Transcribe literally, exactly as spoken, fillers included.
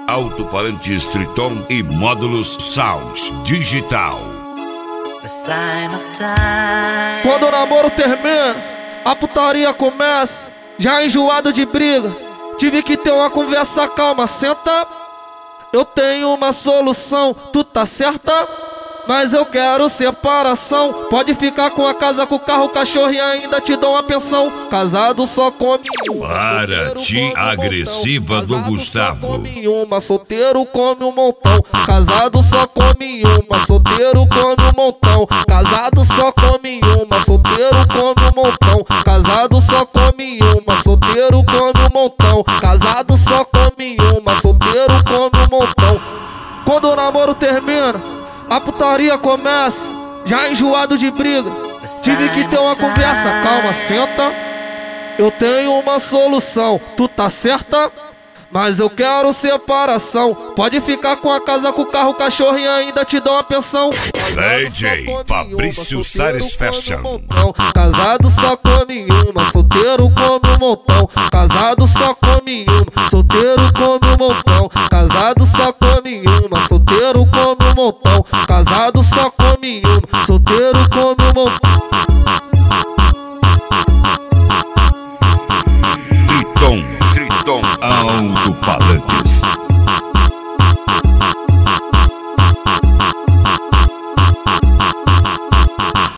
Alto-falantes Triton e módulos Sound Digital. Quando o namoro termina, a putaria começa. Já enjoado de briga, tive que ter uma conversa calma. Senta, eu tenho uma solução. Tu tá certa, mas eu quero separação. Pode ficar com a casa, com o carro, o cachorro e ainda te dou uma pensão. Casado só come uma. Para ti agressiva do Gustavo. Só come uma, solteiro come um montão. Casado só come uma, solteiro come um montão. Casado só come uma, solteiro come um montão. Casado só come uma, solteiro come um montão. Casado só come uma, solteiro come um montão. Quando o namoro termina, a putaria começa. Já enjoado de briga, tive que ter uma conversa calma. Senta, eu tenho uma solução. Tu tá certa, mas eu quero separação. Pode ficar com a casa, com o carro, o cachorro e ainda te dou uma pensão. D J Fabrício Sares Fashion. Casado só come uma, solteiro come um montão. Casado só come uma, solteiro come um montão. Casado só come uma, solteiro come um montão. Casado só come uma, solteiro come um montão. Triton, Triton Alto-falantes.